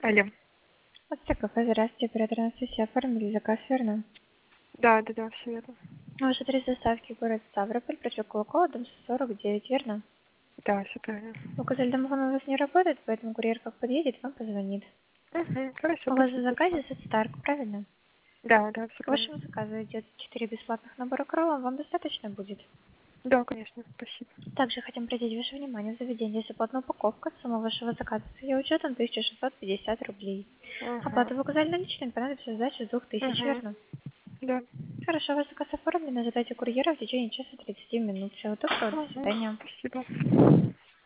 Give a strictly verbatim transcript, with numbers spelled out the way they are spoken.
Алло. Здравствуйте, кафе, здравствуйте, оператор Анастасия, оформили заказ, верно? Да, да, да, все верно. Ваш адрес доставки город Ставрополь, проспект Кулакова, дом сто сорок девять, верно? Да, все правильно. Указатель домофон у вас не работает, поэтому курьер как подъедет, вам позвонит. Угу, хорошо, У вас в спасибо заказе большое. сет Старк, правильно? Да, да, все К вашему правильно. заказу идет четыре бесплатных набора крова, вам достаточно будет? Да, конечно, спасибо. Также хотим обратить ваше внимание, в заведении есть оплатная упаковка, сумма вашего заказа с ее учетом тысяча шестьсот пятьдесят рублей. Угу. Оплату вы указали наличными, понадобится сдача с двух тысяч, Угу. верно? Да. Хорошо, ваш заказ оформлен, ожидайте курьера в течение часа тридцати минут. Всего доброго, до Угу. свидания. Спасибо.